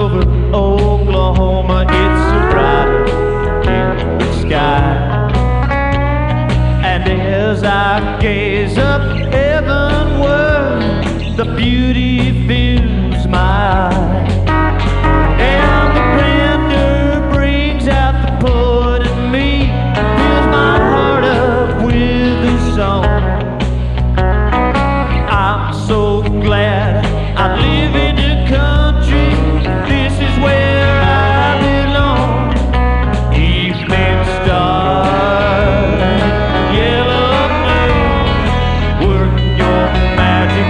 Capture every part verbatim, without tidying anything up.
over Oklahoma, it's so bright in the sky. And as I gaze up heavenward, the beauty fills my eye. And the grandeur brings out the poet in me, fills my heart up with a song. I'm so glad I live in the country, this is where I belong. Evening star, yellow moon, work your magic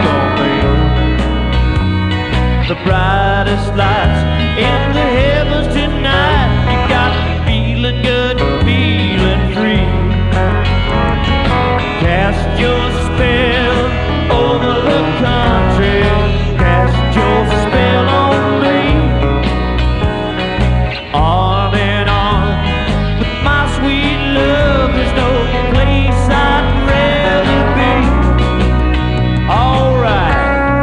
on me. The brightest lights in the heavens tonight, you got me feeling good, feeling free. Cast your spell over the country, cast your spell on me. Arm in arm with my sweet love, there's no place I'd rather be. All right.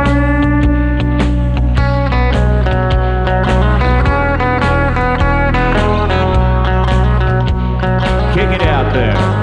Kick it out there.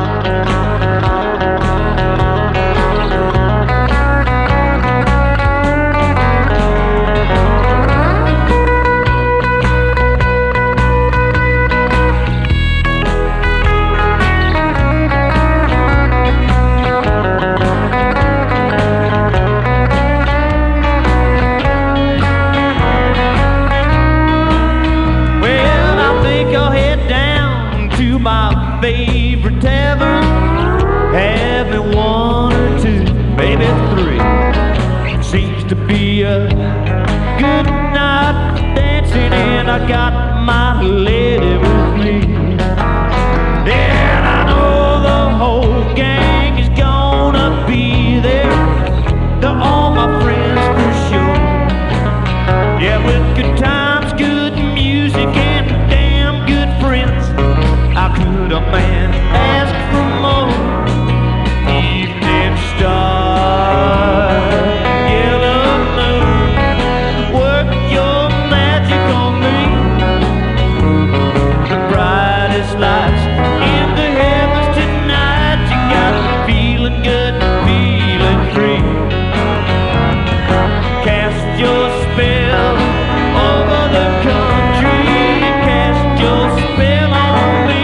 My favorite tavern, have me one or two, maybe three. Seems to be a good night for dancing, and I got my lady with me. And I know the whole gang is gonna be there. They're all my friends for sure. Yeah, with good times, good music, and damn good friends, how could a man ask for more? Evening star, yellow moon, work your magic on me. The brightest lights in the heavens tonight, you got me feeling good, feeling free. Cast your spell over the country, cast your spell on me.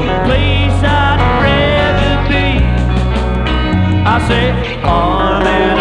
I say, arm in